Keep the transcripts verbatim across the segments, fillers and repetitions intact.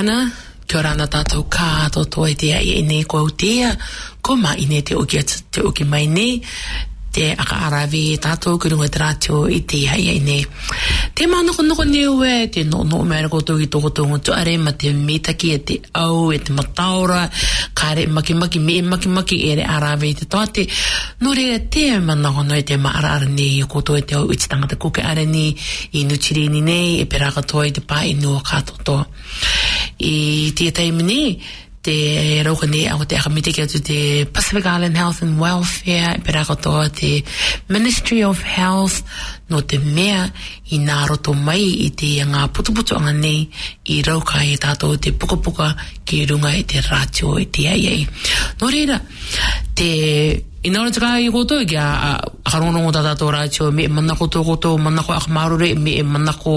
Ana, kia ora ana tātou kātoto e te ai e ne ko tea, ko ma i ne te oki, te oki mai ne, te aka arawi e tātou kurunga te rātio i te ai e ne. Te mānoko noko neu e, te no no mea koto i toko tongo tu are, ma te metaki e te au, e te mataura, kāre maki maki, me maki maki e re arawi i te toate. No rea te manako no e te maara ara ne, i koto e te au iti tangata kuke are ni, i nuchirini nei, e pera katoa i te pā i nua kātoto. I te taimi ni, te rauka ne ako te akamite ki atu te Pacific Island Health and Welfare, e pera katoa te Ministry of Health, no te mea i nā roto mai i te ngā putuputu anga nei, i rauka e tātou te puka puka ki runga i te rātio i te ai ai. No reira, te ina ora tika i koto i kia akarongo tā tātou rātio, me e manako tō koto, manako akamarure, me e manako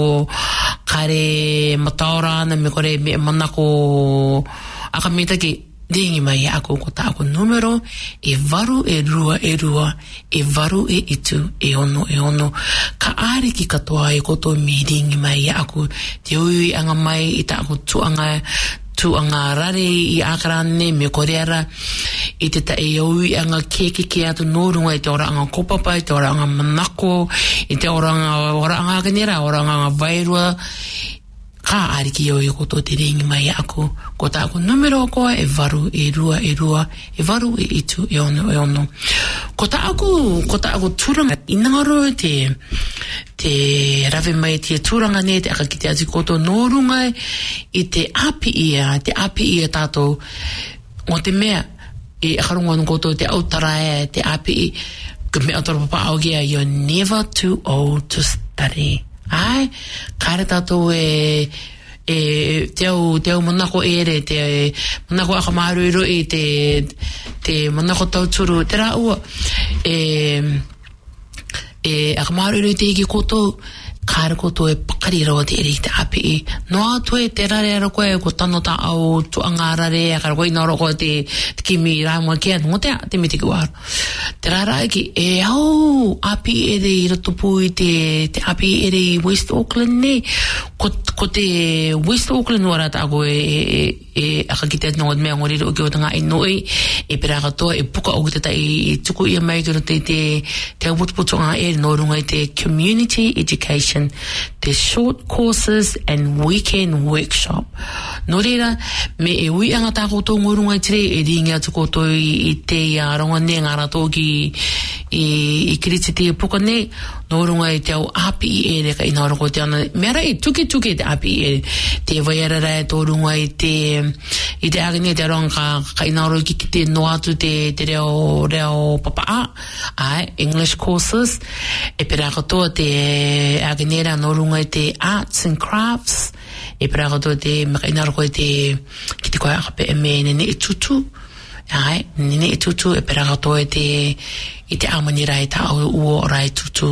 kare mataora ana, me kore me e manako akamita ki ringi mai ako ko tā ako numero e varu e rua e rua, e varu e itu, e ono e ono. Ka are ki katoa e koto me ringi mai ako te ui anga mai i tā ako tuanga tuanga rare i akarane me koreara i te ta e ui anga keke ke atu nōrunga i te ora anga kopapa, i te ora anga manako, i te ora anga ora anga kanera, ora anga vairua. Ka ariki o i koto te ringi mai ako, ko tā ako numero koa e varu, e rua, e rua, e varu, e itu, e ono, e ono. Ko tā ako, ko tā ako tūranga, inangaro te, te rave mai te tūranga ne, te aka ki te ati koto nōrunga i te api ia, te api ia tātou, o te mea, e akarongo anu koto te autara e, te api i, ka mea toro papa au kia, you're never too old to study. Ai, kāre tātou e, e, te au, te au manako ere, te manako akamaru i te, te manako tauturu, te rā ua, e, e akamaru i te iki koto, kāre koto e pakari rawa te ere i te api i. No atu e te rare ara koe, ko tano tā au tu anga rare, a kara koe inaro koe te, te kimi rāmua kia, ngō te a, te me te kiwāru. Te rara eki, e au, api ere i ratopu i te, te api ere i West Auckland ne, ko, ko te West Auckland wara tā koe e, e, e akakite atu ngōt mea ngoriro o ki o tanga i noi, e pera katoa, e puka o te ta i tuku ia mai kiro te te, te aputuputu ngā ere no runga i te community education, the short courses and weekend workshop. No reira, me e ui anga tā koto ngorunga i tere, e ringi atu koto i, i te uh, ronga ne, ngā rato ki i, i kiriti te puka ne, no runga i te au api i ere ka ina roko te ana. Mera e tuke tuke te api i ere, te vaiarara e tō runga i te, i te agane te ronga ka, ka ina roko ki te no atu te, te reo, reo papa a, ai, English courses, e pera katoa te agane ra no runga i te arts and crafts, e pera katoa te maka ina roko i te, ki te koe akape e me nene e tutu, ai, nene e tutu, e pera katoa i te, i te amani rai ta au uo rai tutu.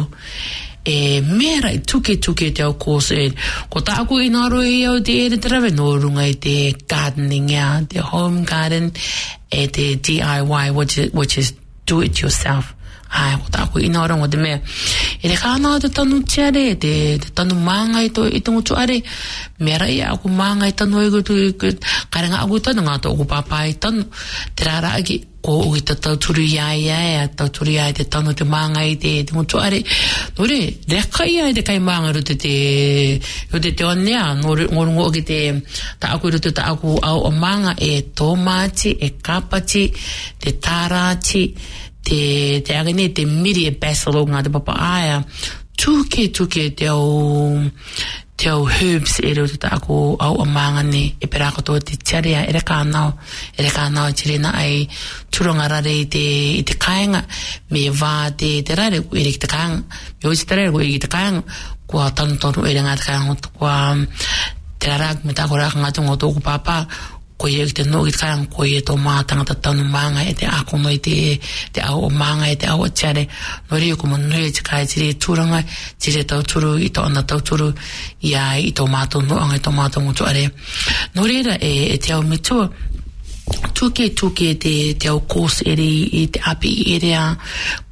E mera i tuke tuke te au course e, ko ta aku i naro i au te ere te rawe no runga i te gardening ia, te home garden, e te D I Y, which is, which is do it yourself. Ai, ko ta aku i naro ngā te mea. E re kāna te tanu tiare, te, te tanu mānga i to, i tungu tu are, mera i aku mānga i tanu e kutu, kare ngā aku tanu, ngā to aku pāpā i tanu, te rāra aki, ko ui ta tauturu iai iai, tauturu iai te tanu te mānga i te, te mutu are, no re, reka iai te kai mānga rute te, o te te onea, no re, ngorungo o ki te, ta aku rute ta aku au o mānga e tōmāti, e kāpati, te tārāti, te, te agane, te miri e basil o ngā te papa aia, tuke tuke te au, te au herbs e reo te tako au a māngane e pera katoa te tiarea e reka anao, e reka anao tere na ai turanga rare i te, i te kāinga, me wā te, te rare ko ere ki te kāinga, me oi te rare ko ere ki te kāinga, kua tanu tonu ere ngā te kāinga, kua te rara me tako raka ngā tunga o tōku pāpā, ko ye te no ki kāinga, ko ye tō mātanga ta tanu mānga e te akono i te, te au o mānga e te au o tiare, no reo ko manui e te kai tere tūranga, tere tauturu, i tō ana tauturu, ia i tō mātou noanga, i tō mātou motu are. No reira e, e te au mitua, tuke tuke te, te au course ere i te api ere a,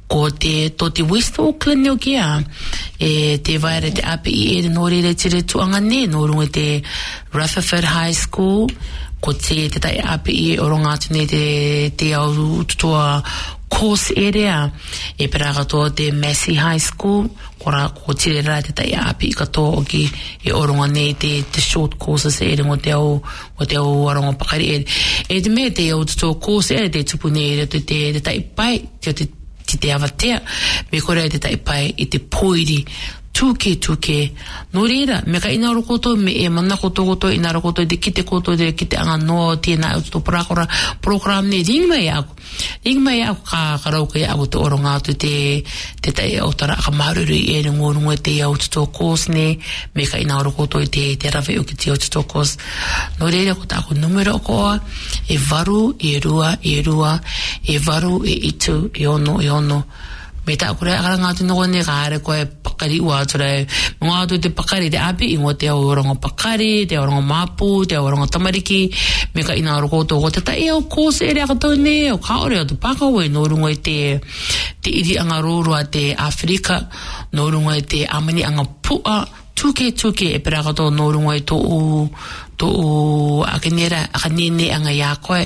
ko te to te West Auckland neo kia e te vaere te api i ere nō rere tire tuanga ne nō runga te Rutherford High School ko te te tai api i oronga atu ne te te au tutua course area e pera katoa te Massey High School ko ra ko tire ra te tai api i katoa o ki e oronga ne te te short courses ere ngo te au o te au aronga pakari ere e te me te au tutua course ere te tupune ere te te te tai pai te te Ti te awatea, me kore te taipai i te poiri, tuke tuke. No reira, me ka ina rokoto, me e mana koto koto, ina rokoto, te kite koto, te kite anga noa, tēnā uto prakora, program ne, ring mai aku. Ring mai aku ka karauka i aku te oronga atu te, te tai au tara ka maruru i ere ngorunga te au tuto kos ne, me ka ina rokoto i te, te rawe o ki te au tuto kos. No reira, ko tāku numero koa, e varu, e rua, e rua, e varu, e itu, e ono, e ono. Me tā kore akara ngātu noko ne ka are koe pakari ua atura mga atu te pakari te api ingo te au orongo pakari, te orongo mapu, te orongo tamariki me ka ina aro koto ko te tai au kōse ere akatau ne o kaore atu pakawe no rungo i te te iri anga rōrua te Afrika no rungo i te amani anga pua tuke tuke e pera katoa no rungo i tō u tō u akanera akanene anga ia koe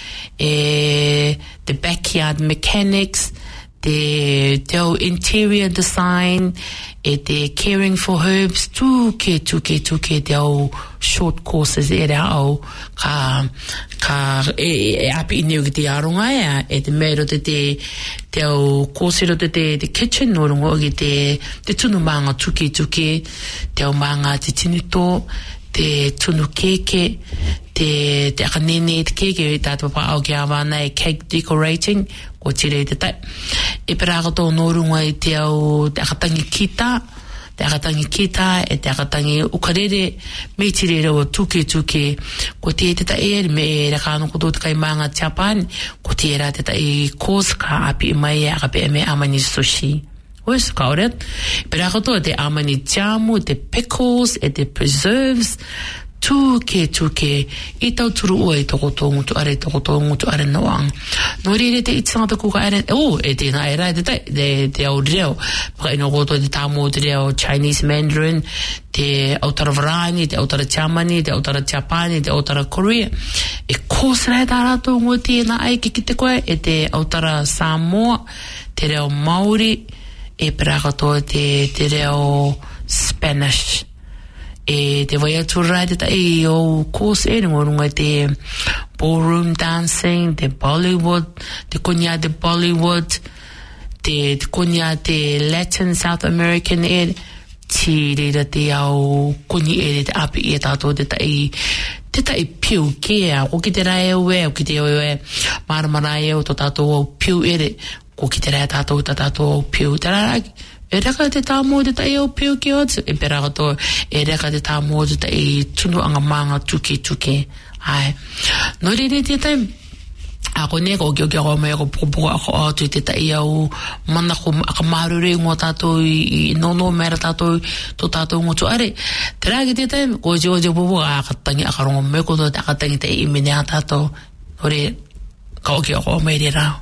e the backyard mechanics te te au interior design e te caring for herbs tuke tuke tuke te au short courses e rea au ka ka e, e api ineo ki te aronga ea e te mero te te te au course ro te te te kitchen no rungo ki te te tunu manga tuke tuke te au manga te tinuto te tunu keke te te akanene te keke e tātua pa au ki awa nei cake decorating ko tire te tai e pera kato nōrunga i te au te akatangi kita te akatangi kita e te akatangi ukarere me tire reo tuke tuke ko te te tai ere me e rakano koto te kaimanga Japan ko te era te tai course ka api mai e akape me amani sushi ois ka oret pera kato te amani jamu te pickles e te preserves tuke tuke i tau turu ua i toko tōngutu are toko tōngutu are noang no rere te itanga te kuka are o e te nga e rai te tai te, te au reo paka ino koto te tāmo te reo Chinese Mandarin te autara Varani te autara Chamani te autara Japani te autara Korea e kōsera e tā rātou ngō tēnā ai ki ki te koe e te autara Samoa te reo Maori e perakatoa te, te reo Spanish e te vai atu rai te tai o course e ngorunga te ballroom dancing, te Bollywood, te konya te Bollywood, te, te konya te Latin South American e ti reira te au koni e te api e tātou te tai te tai piu kea, ko ki te rai au e, o ki te au e maramara e o to tātou au piu ere, ko ki te rai tātou ta tātou au piu, te raraki e reka te tāmo te tai au piu ki atu e pera kato e reka te tāmo te tai tunu anga manga tuke tuke ai no rere te tai ako ne ko ki o ki ako mai ako pukupuku ako atu te tai au mana ko aka marure ngō tātou i nono mera tātou to tātou ngō tu are te raki te tai ko jo jo pupu a akatangi akarongo me ko to akatangi te i mene a tātou no re ka o ki ako mai re rao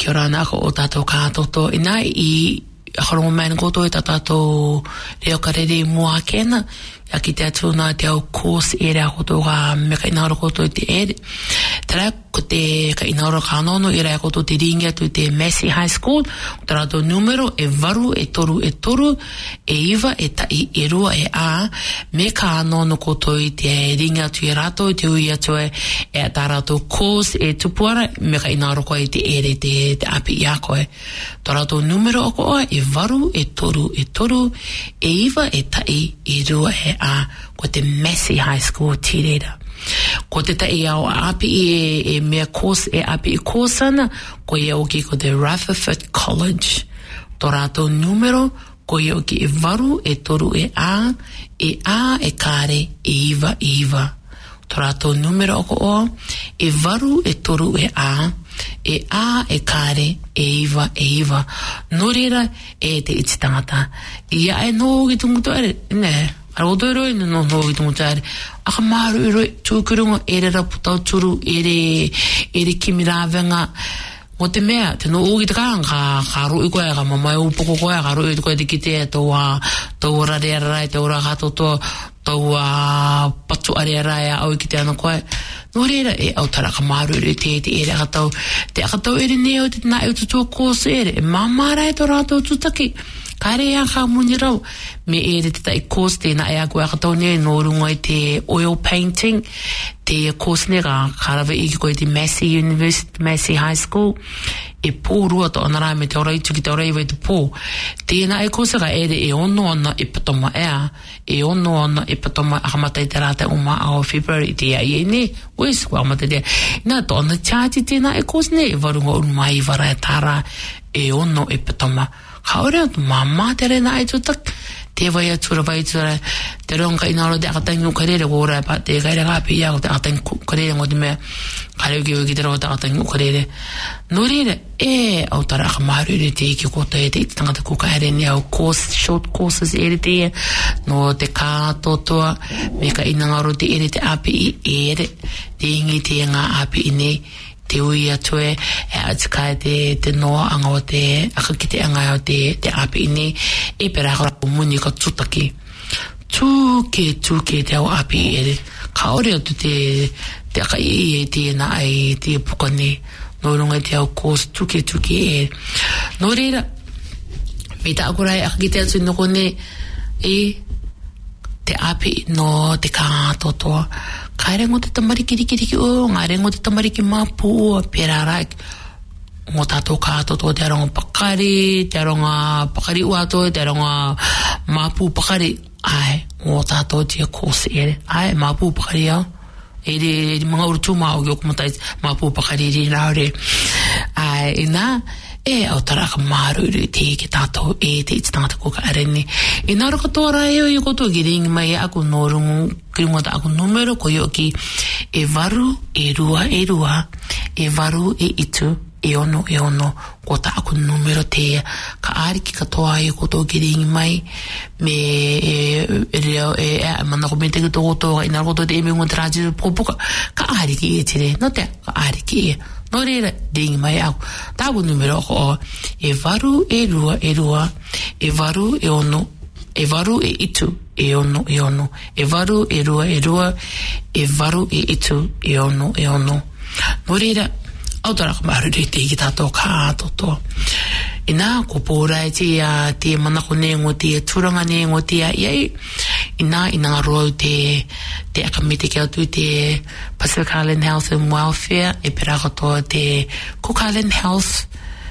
kia ora nako o tātou kātoto. Ina i akarongo mai na koto e tātou reo karere mua kena. Ia ki te atuna te au course e rea koto ka me ka inaoro koto te ere. Tera ko te ka inaoro ka anono e rea koto te ringi atu te Massey High School. Tera to numero e varu e toru e toru e iwa e tai e rua e a. Me ka anono koto i te ringi atu e rato i te ui atu e e a tā rato course e tupuara me ka inaoro koe i te ere te, te api i a koe. Tera to numero o koa e varu e toru e toru e iwa e tai e rua e a ko te Massey High School tirera. Ko te tai au api e, e mea course e api i course ana, ko ia oki ko te Rutherford College. Tō rātou numero, ko ia oki e varu e toru e a, e a e kāre e iwa e iwa. Tō rātou numero oko o, e varu e toru e a, e a e kāre e iwa e iwa. Nō reira e te iti tangata. Ia e nō ki tungutu are, ne, ara o tōroi no nō ki tungutu are. Aka maru i roi, tūkurunga ere raputau turu, ere, ere kimirawenga. Mo te mea, te no uki te kāng, ka, ka rui koe, ka mamai upoko koe, ka rui koe te kite, tau a, tau ora rea rai, tau ora katoto, tau a patu are rai a au ki te ana koe. No reira e au tara ka maru i te te ere aka tau, te aka tau ere neo te nā e tutua kōsa ere, e mamara e tō rātou tutaki. Kaere ea ka muni rau, me ere te tai kōsa te nā e a koe aka tau nea nō runga i te oil painting, te kōsa nea ka karawe i ki koe te Massey University, Massey High School, e pō rua to ana rai me te orai tuki te orai wei te pō. Tēnā e kōsa ka ere e ono ana e patoma ea, e ono ana e patoma akamatai te rātai o maa o February te ia i e ne, oes kua akamatai te. Nā to ana charge tēnā e kōsa ne, e warunga unu mai i wara e tāra, e ono e patoma. Ka ore atu mamā te rena e tutak, te vai atura vai atura, te ronga inaro te akatangi ukarere ko ora pa te kaira kapi ia ko te akatangi ukarere ngo te mea, kare uki uki te rau te akatangi ukarere. No reire, e au tara aka maru ere te iki kota e te iti tangata kuka ere ni au course, short courses ere te e, no te kātotoa, me ka inangaro te ere te api i ere, te ingi te ngā api i nei, te ui atoe e atikai te, te noa anga o te akakite anga o te, te api ini e pera hara muni ka tutaki tūke tūke te au api ere ka ore atu te te aka i e te na ai te pukane no runga te au kōs tūke tūke e no reira me ta akurai akakite atu noko ne e te api no te kātotoa ka rengo te tamariki riki riki o, ngā rengo te tamariki māpu o, pera rai, ngō tātou kātoto, te aronga pakari, te aronga pakari uato, te aronga māpu pakari, ai, ngō tātou te kōse ere, ai, māpu pakari au, ere, ere mga urutu mā o ki okumatai, māpu pakari ere raure, ai, e nā, e au taraka maruru te ke tātou e te iti tangata ko ka arene. E nāra katoa eo i koto ki ringi mai aku nōrungu, ki ringota aku numero ko yo ki e varu, e rua, e rua, e varu, e itu, e ono, e ono, ko ta aku numero te ka ariki katoa i koto ki ringi mai, me e, e reo, e, e, mana ko me te kito koto, i nāra koto te eme ngon te rāji popoka, ka ariki e tere, no te, ka ariki e, no reira, ringi mai au. Tāku numero ko o, e varu, e rua, e rua, e varu, e ono, e varu, e itu, e ono, e ono, e varu, e rua, e rua, e varu, e itu, e ono, e ono. No reira, au taraka maru re te iki tātou kātoto. E nā, ko pōrai te a te manako ne ngō te turanga ne ngō te a iai, i nā, i nā roau te, te akamete ki atu te Pacific Island Health and Welfare, e pera katoa te Cook Island Health,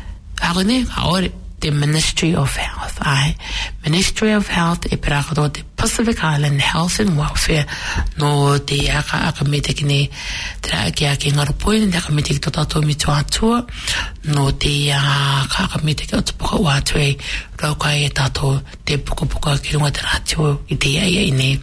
ako ne, ka ore, te Ministry of Health, ai, Ministry of Health, e pera katoa te Pacific Island Health and Welfare, no te aka akamete ki ne, te raa ki ake ngarupoe, te akamete ki to tātou mi tua atua, no te aka akamete ki o te puka uatue, rau kai e tātou te puka puka ki runga te rātio i te ia ia i ne.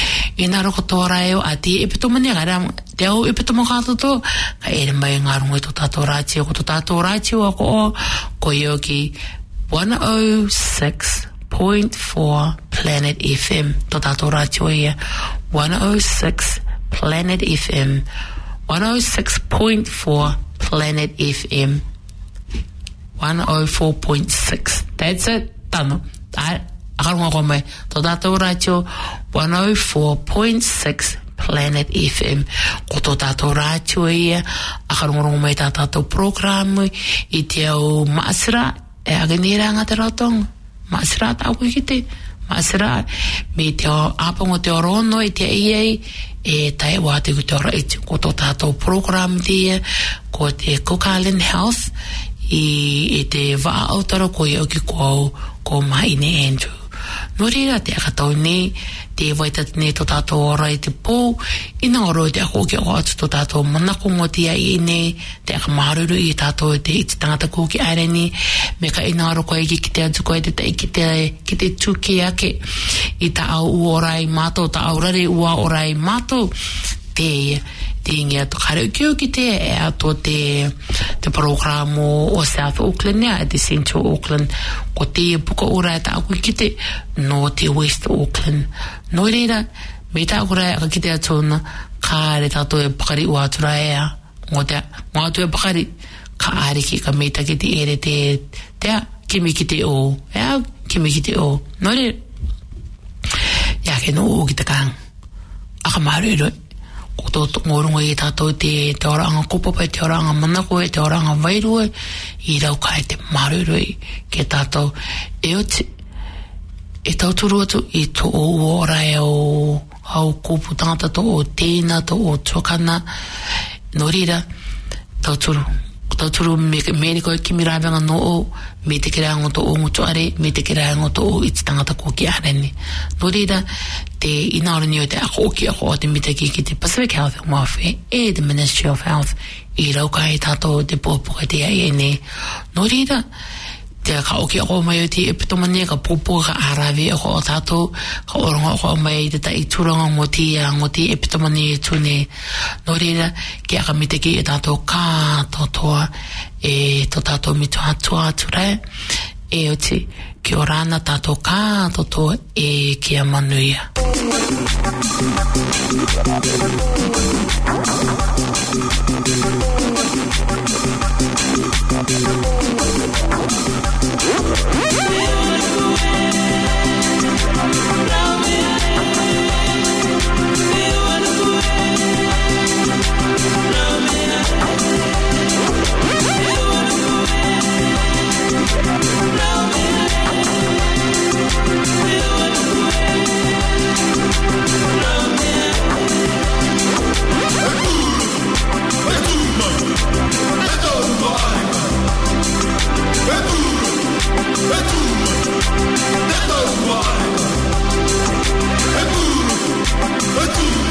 E nā roko tōra eo a te epitomani a gara, te au epitoma kātoto, ka ere mai ngā runga i tō tātou rātio, ko tō tātou rātio ako o, ko eo ki one oh six point four Planet F M, tō tātou rātio ia, one oh six Planet F M, one oh six point four Planet F M, one oh four point six. That's it. Tano. I akarunga ko mai. To tātou rātio one oh four point six Planet F M. Ko to tātou rātio ia. Akarunga mai tā tātou programu i te au maasira. E aganira ngā te ratonga. Maasira tā koe ki te. Maasira. Me te o apango te orono i te iei. E tai wate ku te ora i ko to tātou programu te ko te Cook Island Health. I, i te waa autara ko i oki ko ko mai ne Andrew. No reira te akatau ne, te waitat ne to tātou ora i te pō, ina oro te ako ki o atu to tātou manakongo tia i ne, te akamaruru i tātou te iti tangata ko ki aere ni, me ka ina oro koe ki te atu koe te te ki te, ki te tuki ake, i ta au uorai mātou, ta au rare ua orai mātou, te te ingia to kare ukiu ki te e ato te te programo o South Auckland nea, te Central Auckland ko te puka ora e ta aku ki te no te West Auckland no reira me ta aku rai aka ki te atona ka re tato e pakari ua atura ea ngō te ngō atu e pakari ka are ki ka meita ki te ere te te kimi ki te o ea kimi ki te o no reira ya ke no o ki te kang aka maru ero ko to ngorunga i tātou te te oranga kopapa, te oranga manako, te oranga wairua, i rau kai te marurui ke tātou e o te e tauturu atu i to o ora e o au kupu tangata to o tēna, to o tuakana no rira tauturu tauturu me me ko ki miravanga no o me te kirango to o ngutuare me te kirango to o iti tangata ko ki areni no rira te inaorani o te ako ki ako o te mitaki ki te Pacific Health and Welfare e the Ministry of Health i rau kai tātou te pōpuka te ai e ne no rira te ka oki ako mai o te epitomania ka pōpuka ka arawe ako o tātou ka oronga ako mai te tai turanga ngō te ngō te epitomania tūne no rira ki aka mitaki e tātou kā totoa e to tātou mitu atua atura e o te ki o rāna tātou kā totoa e ki a manuia. Hey,